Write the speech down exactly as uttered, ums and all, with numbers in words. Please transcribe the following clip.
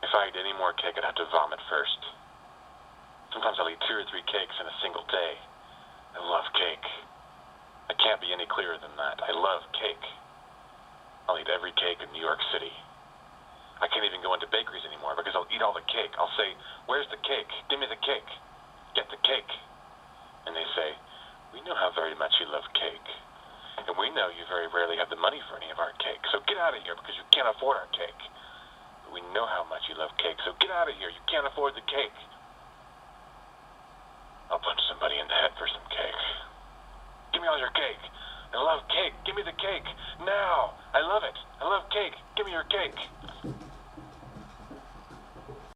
If I eat any more cake, I'd have to vomit first. Sometimes I'll eat two or three cakes in a single day. I love cake. I can't be any clearer than that. I love cake. I'll eat every cake in New York City. I can't even go into bakeries anymore because I'll eat all the cake. I'll say, "Where's the cake? Give me the cake. Get the cake." And they say, "We know how very much you love cake. And we know you very rarely have the money for any of our cake. So get out of here because you can't afford our cake. But we know how much you love cake. So get out of here. You can't afford the cake." I'll punch somebody in the head for some cake. "Give me all your cake. I love cake. Give me the cake. Now. I love it. I love cake. Give me your cake."